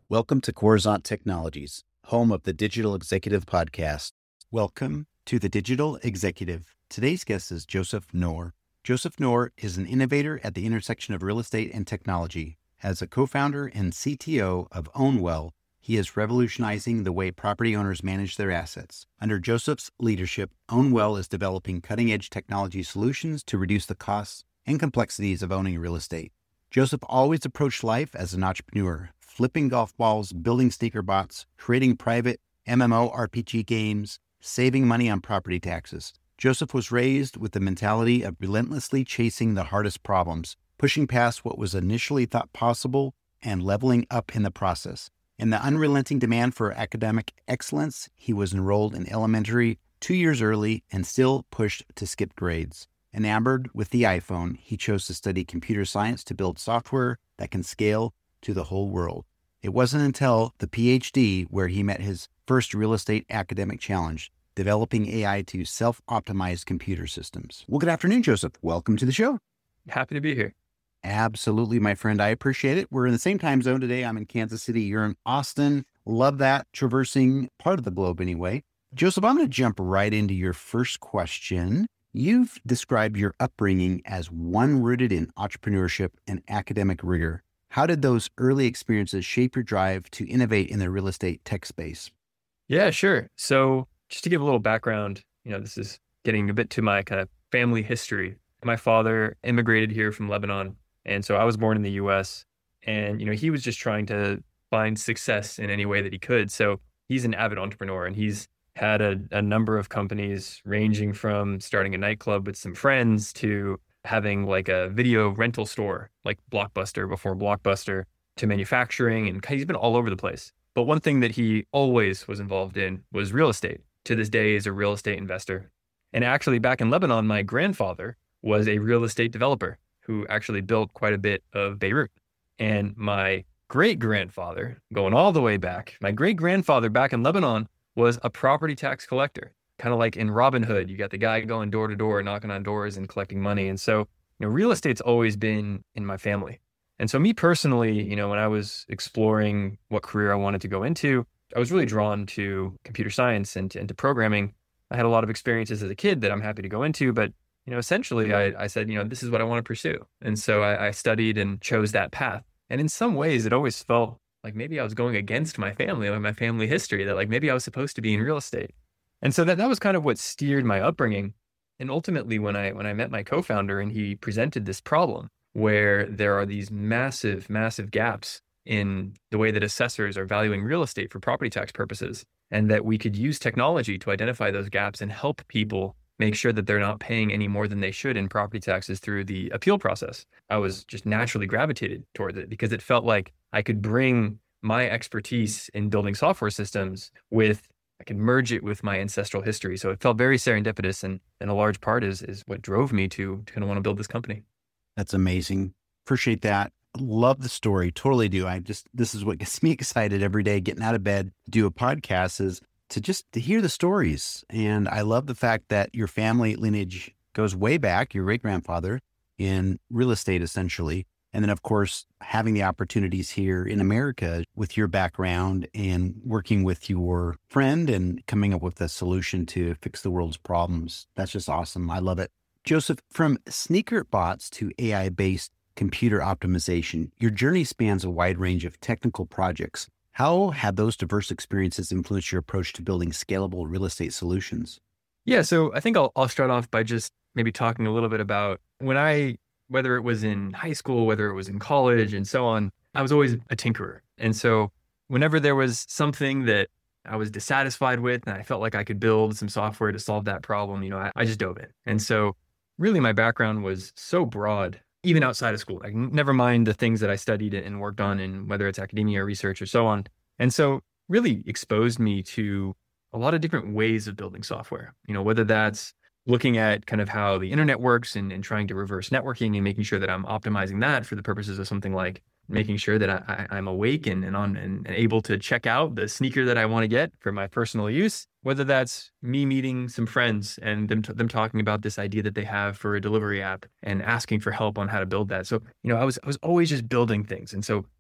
Welcome to Coruzant Technologies, home of the Digital Executive Podcast. Welcome to the Digital Executive. Today's guest is Joseph Noor. Joseph Noor is an innovator at the intersection of real estate and technology. As a co-founder and CTO of Ownwell, he is revolutionizing the way property owners manage their assets. Under Joseph's leadership, Ownwell is developing cutting-edge technology solutions to reduce the costs and complexities of owning real estate. Joseph always approached life as an entrepreneur, flipping golf balls, building sneaker bots, creating private MMORPG games, saving money on property taxes. Joseph was raised with the mentality of relentlessly chasing the hardest problems, pushing past what was initially thought possible and leveling up in the process. In the unrelenting demand for academic excellence, he was enrolled in elementary 2 years early and still pushed to skip grades. Enamored with the iPhone, he chose to study computer science to build software that can scale to the whole world. It wasn't until the PhD where he met his first real estate academic challenge, developing AI to self-optimize computer systems. Well, good afternoon, Joseph. Welcome to the show. Happy to be here. Absolutely, my friend. I appreciate it. We're in the same time zone today. I'm in Kansas City. You're in Austin. Love that, traversing part of the globe anyway. Joseph, I'm going to jump right into your first question. You've described your upbringing as one rooted in entrepreneurship and academic rigor. How did those early experiences shape your drive to innovate in the real estate tech space? Yeah, sure. So just to give a little background, this is getting a bit to my kind of family history. My father immigrated here from Lebanon. And so I was born in the US and, he was just trying to find success in any way that he could. So he's an avid entrepreneur and he's had a number of companies ranging from starting a nightclub with some friends to having like a video rental store, like Blockbuster before Blockbuster, to manufacturing. And he's been all over the place. But one thing that he always was involved in was real estate. To this day, is a real estate investor. And actually back in Lebanon, my grandfather was a real estate developer who actually built quite a bit of Beirut. And my great-grandfather, going all the way back, my great-grandfather back in Lebanon was a property tax collector. Kind of like in Robin Hood, you got the guy going door to door, knocking on doors and collecting money. And so, real estate's always been in my family. And so me personally, when I was exploring what career I wanted to go into, I was really drawn to computer science and to programming. I had a lot of experiences as a kid that I'm happy to go into, but, essentially I said, this is what I want to pursue. And so I studied and chose that path. And in some ways, it always felt like maybe I was going against my family, like my family history, that like maybe I was supposed to be in real estate. And so that was kind of what steered my upbringing. And ultimately, when I met my co-founder and he presented this problem where there are these massive, massive gaps in the way that assessors are valuing real estate for property tax purposes, and that we could use technology to identify those gaps and help people make sure that they're not paying any more than they should in property taxes through the appeal process, I was just naturally gravitated towards it because it felt like I could bring my expertise in building software systems I could merge it with my ancestral history. So it felt very serendipitous, and a large part is what drove me to kind of want to build this company. That's amazing. Appreciate that. Love the story. Totally do. This is what gets me excited every day, getting out of bed, do a podcast, is to hear the stories. And I love the fact that your family lineage goes way back, your great grandfather in real estate, essentially. And then, of course, having the opportunities here in America with your background and working with your friend and coming up with a solution to fix the world's problems. That's just awesome. I love it. Joseph, from sneaker bots to AI-based computer optimization, your journey spans a wide range of technical projects. How have those diverse experiences influenced your approach to building scalable real estate solutions? Yeah, so I think I'll start off by just maybe talking a little bit about whether it was in high school, whether it was in college and so on, I was always a tinkerer. And so whenever there was something that I was dissatisfied with and I felt like I could build some software to solve that problem, I just dove in. And so really my background was so broad, even outside of school, like never mind the things that I studied and worked on, and whether it's academia or research or so on. And so really exposed me to a lot of different ways of building software, whether that's looking at kind of how the internet works and trying to reverse networking and making sure that I'm optimizing that for the purposes of something like making sure that I'm awake and able to check out the sneaker that I want to get for my personal use, whether that's me meeting some friends and them talking about this idea that they have for a delivery app and asking for help on how to build that. So, I was always just building things. And so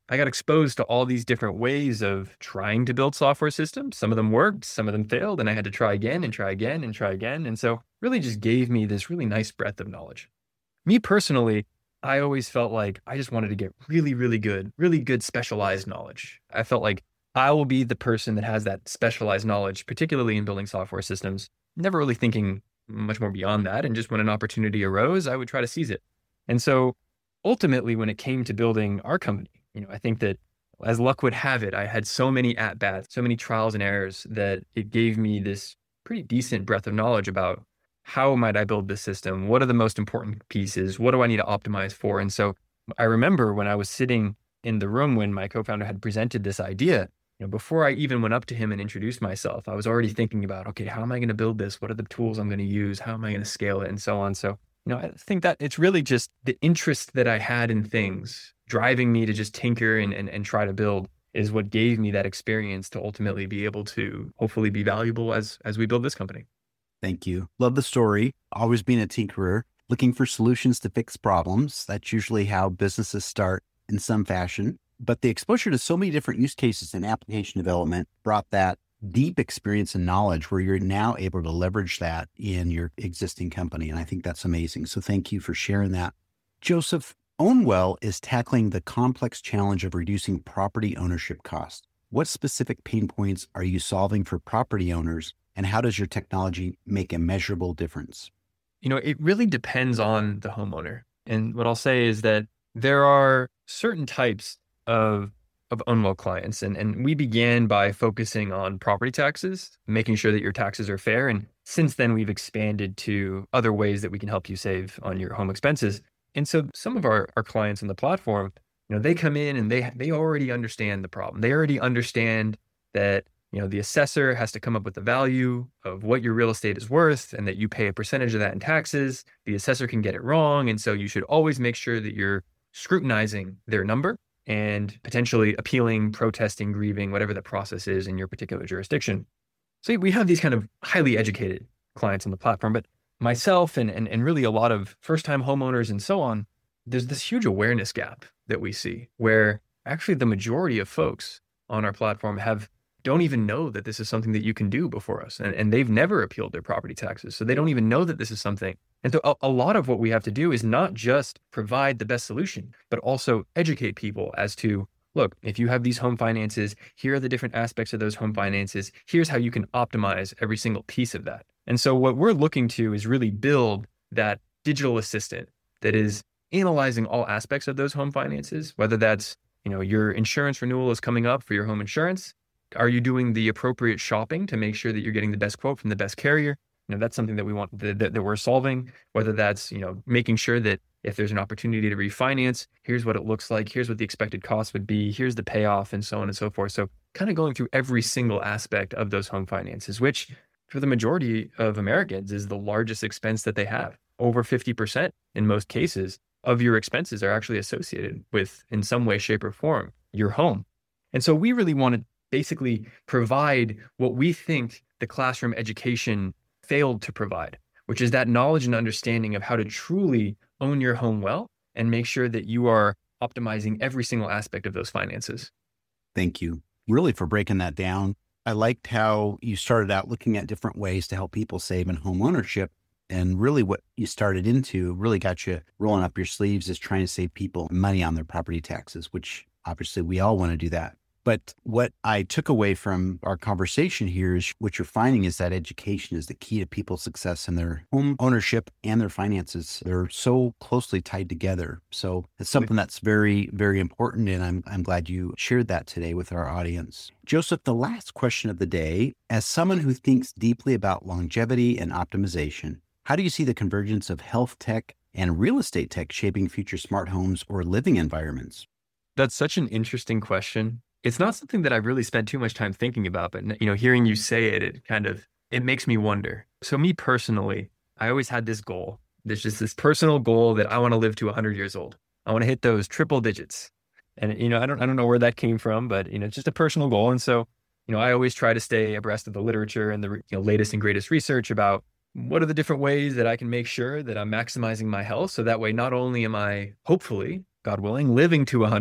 I got exposed to all these different ways of trying to build software systems. Some of them worked, some of them failed, and I had to try again and try again and try again. And so really just gave me this really nice breadth of knowledge. Me personally, I always felt like I just wanted to get really good specialized knowledge. I felt like I will be the person that has that specialized knowledge, particularly in building software systems, never really thinking much more beyond that. And just when an opportunity arose, I would try to seize it. And so ultimately, when it came to building our company, I think that as luck would have it, I had so many at-bats, so many trials and errors that it gave me this pretty decent breadth of knowledge about how might I build this system? What are the most important pieces? What do I need to optimize for? And so I remember when I was sitting in the room when my co-founder had presented this idea, before I even went up to him and introduced myself, I was already thinking about, okay, how am I going to build this? What are the tools I'm going to use? How am I going to scale it? And so on. So, I think that it's really just the interest that I had in things driving me to just tinker and try to build is what gave me that experience to ultimately be able to hopefully be valuable as we build this company. Thank you. Love the story. Always being a tinkerer, looking for solutions to fix problems. That's usually how businesses start in some fashion. But the exposure to so many different use cases and application development brought that deep experience and knowledge where you're now able to leverage that in your existing company. And I think that's amazing. So thank you for sharing that. Joseph, Ownwell is tackling the complex challenge of reducing property ownership costs. What specific pain points are you solving for property owners, and how does your technology make a measurable difference? It really depends on the homeowner. And what I'll say is that there are certain types of Ownwell clients. And we began by focusing on property taxes, making sure that your taxes are fair. And since then, we've expanded to other ways that we can help you save on your home expenses. And so some of our clients on the platform, they come in and they already understand the problem. They already understand that, the assessor has to come up with the value of what your real estate is worth and that you pay a percentage of that in taxes. The assessor can get it wrong. And so you should always make sure that you're scrutinizing their number and potentially appealing, protesting, grieving, whatever the process is in your particular jurisdiction. So we have these kind of highly educated clients on the platform, but myself and really a lot of first-time homeowners and so on, there's this huge awareness gap that we see where actually the majority of folks on our platform don't even know that this is something that you can do before us. And they've never appealed their property taxes. So they don't even know that this is something. And so a lot of what we have to do is not just provide the best solution, but also educate people as to, look, if you have these home finances, here are the different aspects of those home finances. Here's how you can optimize every single piece of that. And so what we're looking to is really build that digital assistant that is analyzing all aspects of those home finances, whether that's, your insurance renewal is coming up for your home insurance. Are you doing the appropriate shopping to make sure that you're getting the best quote from the best carrier? That's something that we want that we're solving, whether that's, making sure that if there's an opportunity to refinance, here's what it looks like. Here's what the expected cost would be. Here's the payoff and so on and so forth. So kind of going through every single aspect of those home finances, which for the majority of Americans is the largest expense that they have. Over 50% in most cases of your expenses are actually associated with, in some way, shape, or form, your home. And so we really want to basically provide what we think the classroom education failed to provide, which is that knowledge and understanding of how to truly own your home well and make sure that you are optimizing every single aspect of those finances. Thank you really for breaking that down. I liked how you started out looking at different ways to help people save in home ownership. And really what you started into really got you rolling up your sleeves is trying to save people money on their property taxes, which obviously we all want to do that. But what I took away from our conversation here is what you're finding is that education is the key to people's success in their home ownership and their finances. They're so closely tied together. So it's something that's very, very important. And I'm glad you shared that today with our audience. Joseph, the last question of the day, as someone who thinks deeply about longevity and optimization, how do you see the convergence of health tech and real estate tech shaping future smart homes or living environments? That's such an interesting question. It's not something that I've really spent too much time thinking about, but hearing you say it, it makes me wonder. So me personally, I always had this goal. There's just this personal goal that I want to live to 100 years old. I want to hit those triple digits. And, I don't know where that came from, but, it's just a personal goal. And so, I always try to stay abreast of the literature and the latest and greatest research about what are the different ways that I can make sure that I'm maximizing my health. So that way, not only am I hopefully, God willing, living to 100,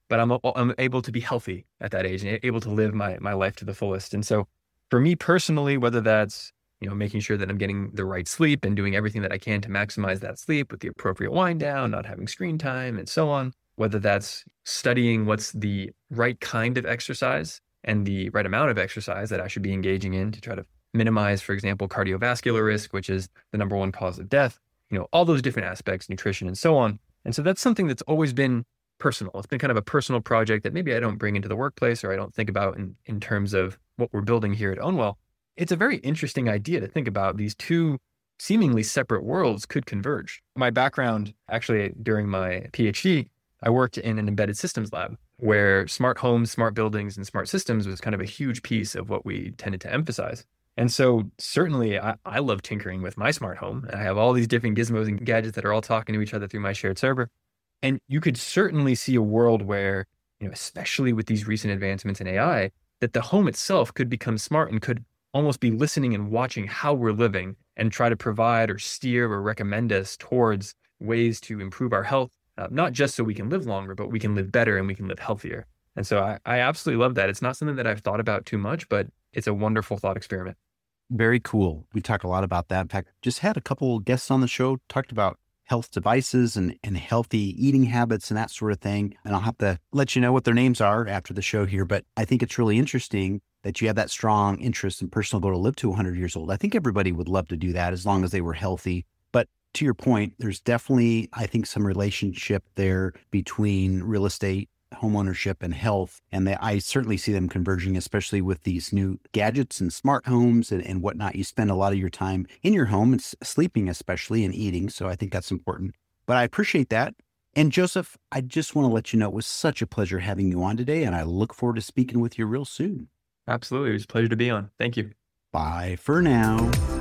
but I'm able to be healthy at that age and able to live my life to the fullest. And so for me personally, whether that's, making sure that I'm getting the right sleep and doing everything that I can to maximize that sleep with the appropriate wind down, not having screen time and so on, whether that's studying what's the right kind of exercise and the right amount of exercise that I should be engaging in to try to minimize, for example, cardiovascular risk, which is the number one cause of death, all those different aspects, nutrition and so on. And so that's something that's always been personal. It's been kind of a personal project that maybe I don't bring into the workplace or I don't think about in terms of what we're building here at Ownwell. It's a very interesting idea to think about these two seemingly separate worlds could converge. My background, actually, during my PhD, I worked in an embedded systems lab where smart homes, smart buildings, and smart systems was kind of a huge piece of what we tended to emphasize. And so certainly I love tinkering with my smart home. I have all these different gizmos and gadgets that are all talking to each other through my shared server. And you could certainly see a world where, especially with these recent advancements in AI, that the home itself could become smart and could almost be listening and watching how we're living and try to provide or steer or recommend us towards ways to improve our health, not just so we can live longer, but we can live better and we can live healthier. And so I absolutely love that. It's not something that I've thought about too much, but it's a wonderful thought experiment. Very cool. We talk a lot about that. In fact, just had a couple guests on the show, talked about health devices and healthy eating habits and that sort of thing. And I'll have to let you know what their names are after the show here. But I think it's really interesting that you have that strong interest in personal goal to live to 100 years old. I think everybody would love to do that as long as they were healthy. But to your point, there's definitely, I think, some relationship there between real estate, home ownership, and health. And I certainly see them converging, especially with these new gadgets and smart homes and whatnot. You spend a lot of your time in your home and sleeping, especially, and eating. So I think that's important. But I appreciate that. And Joseph, I just want to let you know it was such a pleasure having you on today. And I look forward to speaking with you real soon. Absolutely. It was a pleasure to be on. Thank you. Bye for now.